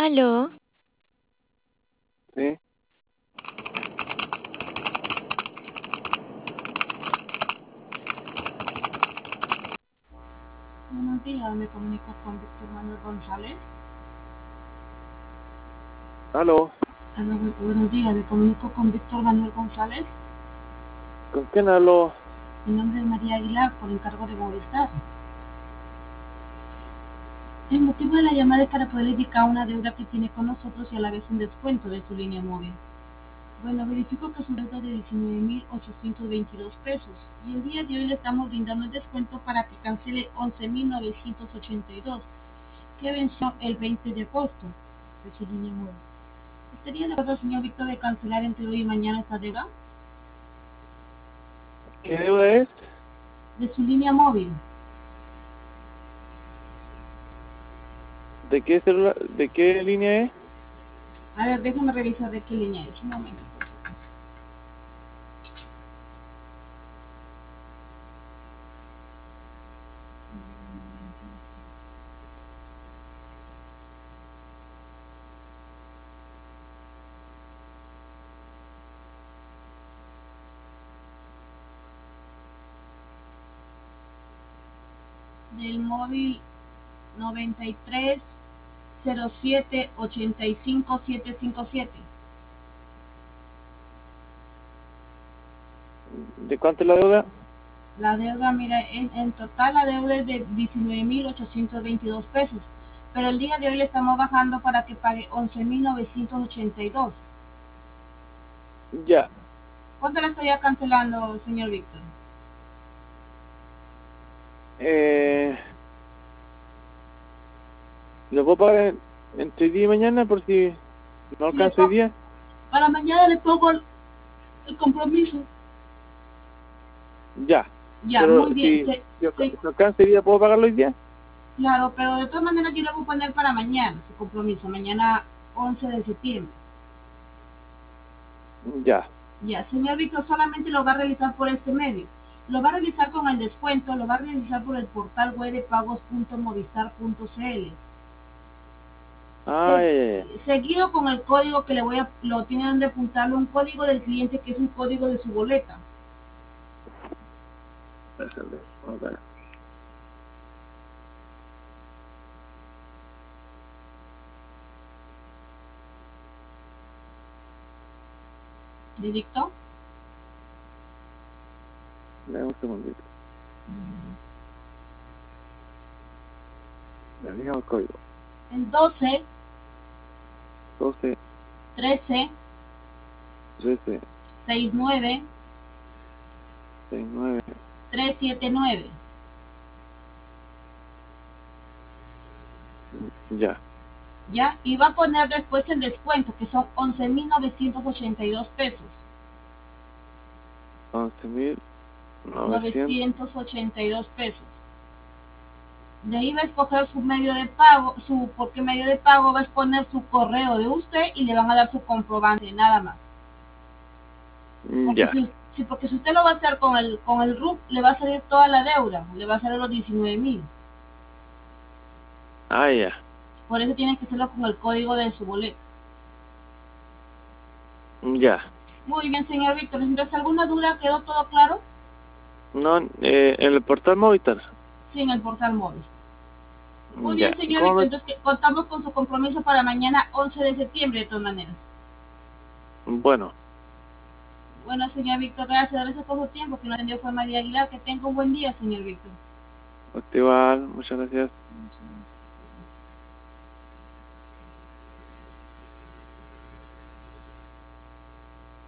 Aló, Sí, Buenos días, me comunico con Víctor Manuel González. aló, Buenos días, me comunico con Víctor Manuel González. ¿con quién hablo? Mi nombre es María Aguilar, por encargo de Movistar. El motivo de la llamada es para poder indicar una deuda que tiene con nosotros y a la vez un descuento de su línea móvil. Bueno, verifico que su deuda es de 19.822 pesos y el día de hoy le estamos brindando el descuento para que cancele 11.982, que venció el 20 de agosto de su línea móvil. ¿Estaría de acuerdo, señor Víctor, de cancelar entre hoy y mañana esta deuda ¿Qué deuda es? de su línea móvil? ¿De qué celular, de qué línea es? A ver, déjame revisar de qué línea es. Un momento, por favor. Del móvil 9307-85-757. ¿De cuánto es la deuda? La deuda, mira, en total la deuda es de 19.822 pesos. Pero el día de hoy le estamos bajando para que pague 11.982. Ya, ¿Cuánto le estaría cancelando, señor Víctor? eh, ¿lo puedo pagar entre hoy día y mañana por si no Si le alcanzo hoy pongo, día? para mañana le pongo el compromiso. Ya, Ya, pero muy bien. si no alcanzo hoy día, ¿puedo pagarlo hoy día? Claro, pero de todas maneras yo le voy a poner para mañana su compromiso, mañana 11 de septiembre. Ya, Ya, señor Víctor, solamente lo va a realizar por este medio. Lo va a realizar con el descuento, lo va a realizar por el portal web de pagos.movistar.cl. ah, ya, ya, ya. Seguido con el código que lo tienen de apuntarlo, un código del cliente que es un código de su boleta. Déjame, vamos a ver. ¿Le dictó? Dame un segundito. Le digo el código. El 12 12, 13 13, 69 69, 379. ya, ¿Ya? Y va a poner después el descuento, que son 11.982 pesos. 11.900. 982 pesos. De ahí va a escoger su medio de pago, porque medio de pago va a exponer su correo de usted y le van a dar su comprobante, nada más. Porque Ya, porque si usted lo va a hacer con el RUC, le va a salir toda la deuda, le va a salir los 19.000. ah, ya, Por eso tiene que hacerlo con el código de su boleto. ya. Muy bien, señor Víctor. ¿Entonces alguna duda? ¿Quedó todo claro? No, en el portal Movistar. Sí, en el portal móvil. Muy bien, Ya, ¿y señor cómo Víctor. me...? Entonces contamos con su compromiso para mañana 11 de septiembre, de todas maneras. Bueno, Bueno, señor Víctor, gracias por su tiempo. Que nos atendió fue María Aguilar. Que tenga un buen día, señor Víctor. igual, muchas gracias.